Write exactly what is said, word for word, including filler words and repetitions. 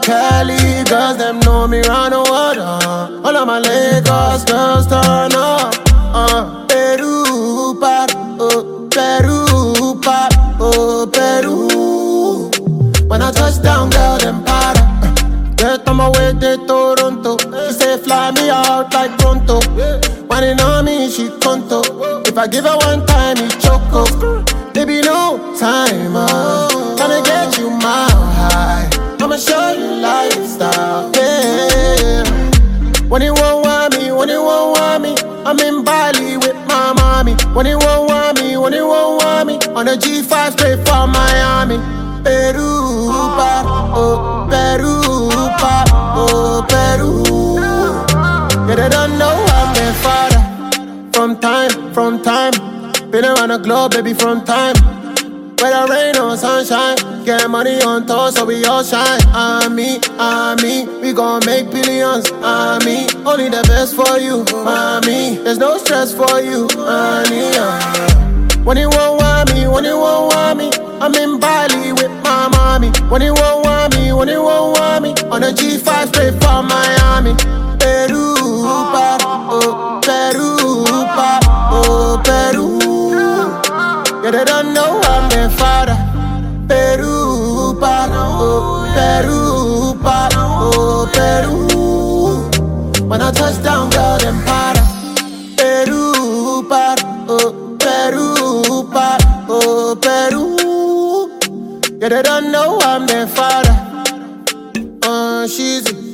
Cali girls, them know me round the world. Uh. All of my Lagos girls turn up. Uh. Peru, pop, oh, Peru, pop, oh, Peru. When I touch down, girl, them para. Uh. Get on my way to Toronto. She say fly me out like pronto. When it on me, she conto. If I give her one time, he choco. Baby, no time, uh. Gonna get you mile high. I'ma show you lifestyle, yeah. When you won't want me, when you won't want me, I'm in Bali with my mommy. When you won't want me, when you won't want me, on a G five straight from Miami. Peru, pop, oh, Peru, pop, oh, Peru. Yeah, they don't know I'm their father. From time, from time, been around the globe, baby, from time. Whether rain or sunshine, get money on tour so we all shine. I'm me, I'm me, we gon' make billions. I'm me, only the best for you. I'm me, there's no stress for you. Honey, uh. When you won't want me, when you won't want me, I'm in Bali with my mommy. When you won't want me, when you won't want me, on a G five straight from Miami. Peru, pop, oh, Peru, pop, oh, Peru. Yeah, they don't know I'm their father. Peru, pop, oh, Peru, pop, oh, Peru. When I touch down, girl, them para. Peru, pop, oh, Peru, pop, oh, Peru. Yeah, they don't know I'm their father. Uh, she's